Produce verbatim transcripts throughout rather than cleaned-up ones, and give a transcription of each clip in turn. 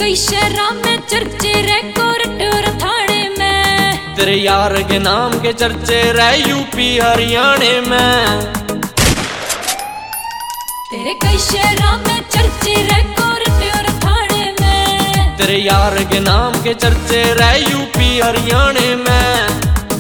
कई शहरों में चर्चे रिकॉर्ड और थाने में, तेरे यार के नाम के चर्चे रह यूपी हरियाणा में। तेरे कई शहरों में चर्चे रिकॉर्ड और थाने में, तेरे यार के नाम के चर्चे रह यूपी हरियाणा में।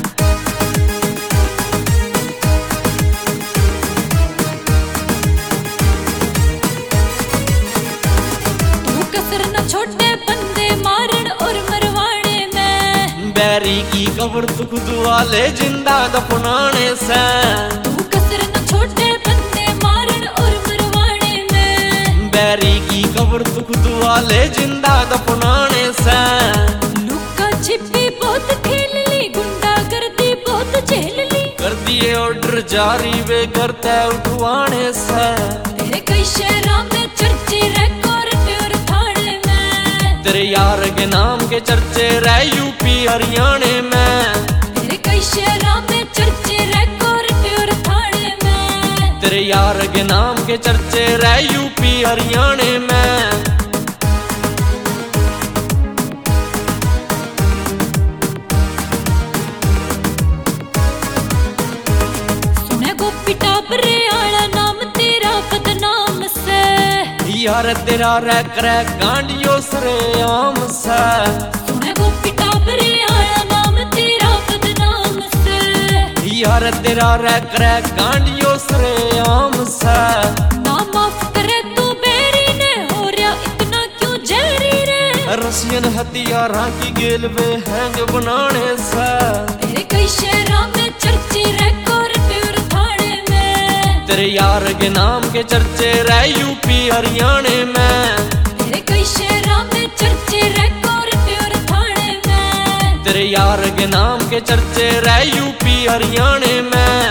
छोटे बंदे मारण और मरवाने में, बैरी की कब्र तू खुद वाले जिंदा दफनाने से। तू कसर न छोटे बंदे मारण और मरवाने में, बैरी की कब्र तू खुद वाले जिंदा दफनाने से। लुका छिपी बहुत खेल ली, गुंडा गर्दी बहुत झेल ली, कर दिए ऑर्डर जारी वे करते उठवाने से। तेरे कई शहरों में चर्चे रिकॉर्ड और थाने में, तेरे यार के नाम के चर्चे रह यूपी हरियाणा में। तेरे कई शहरों में चर्चे रिकॉर्ड और थाने में, तेरे यार के नाम के चर्चे रह यूपी हरियाणा में। सुने गोपी टाबरे आला नाम तेरा बदनाम से, यार तेरा रह करे गांडियो सरे आम से। सुने गोपी टाबरे आला नाम तेरा बदनाम से, यार तेरा रह करे गांडियो सरे आम से। ना माफ करे तू बेरी ने, हो रहा इतना क्यों जहरी रे। रसियन हथियारा की गेल वे हैंग बनाने से। तेरे कई शहरों में चर्चे रिकॉर्ड और थाने में, तेरे यार के नाम के चर्चे रह यूपी हरियाणा में। तेरे कई शहरों में चर्चे रिकॉर्ड और थाने में, तेरे यार के नाम के चर्चे रह यूपी हरियाणा में।